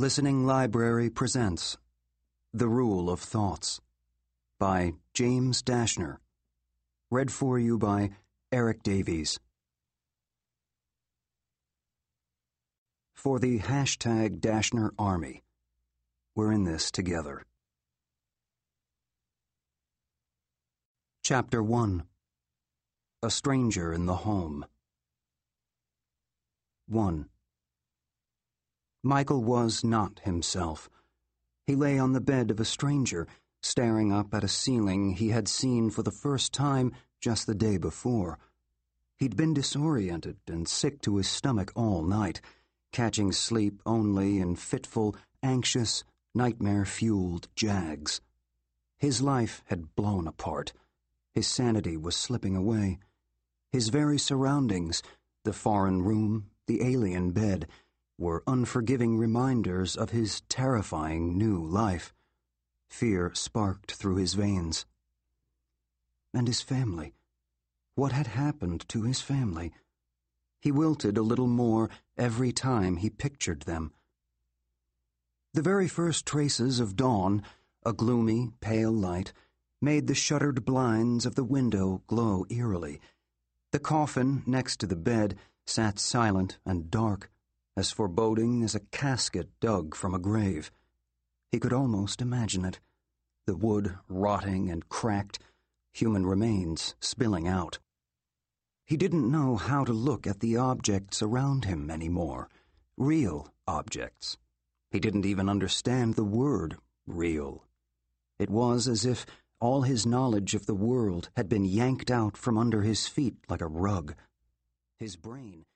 Listening Library presents The Rule of Thoughts by James Dashner. Read for you by Eric Davies. For the hashtag Dashner Army. We're in this together. Chapter 1. A Stranger in the Home. 1. Michael was not himself. He lay on the bed of a stranger, staring up at a ceiling he had seen for the first time just the day before. He'd been disoriented and sick to his stomach all night, catching sleep only in fitful, anxious, nightmare-fueled jags. His life had blown apart. His sanity was slipping away. His very surroundings, the foreign room, the alien bed, were unforgiving reminders of his terrifying new life. Fear sparked through his veins. And his family. What had happened to his family? He wilted a little more every time he pictured them. The very first traces of dawn, a gloomy, pale light, made the shuttered blinds of the window glow eerily. The coffin next to the bed sat silent and dark, as foreboding as a casket dug from a grave. He could almost imagine it. The wood rotting and cracked, human remains spilling out. He didn't know how to look at the objects around him anymore. Real objects. He didn't even understand the word real. It was as if all his knowledge of the world had been yanked out from under his feet like a rug. His brain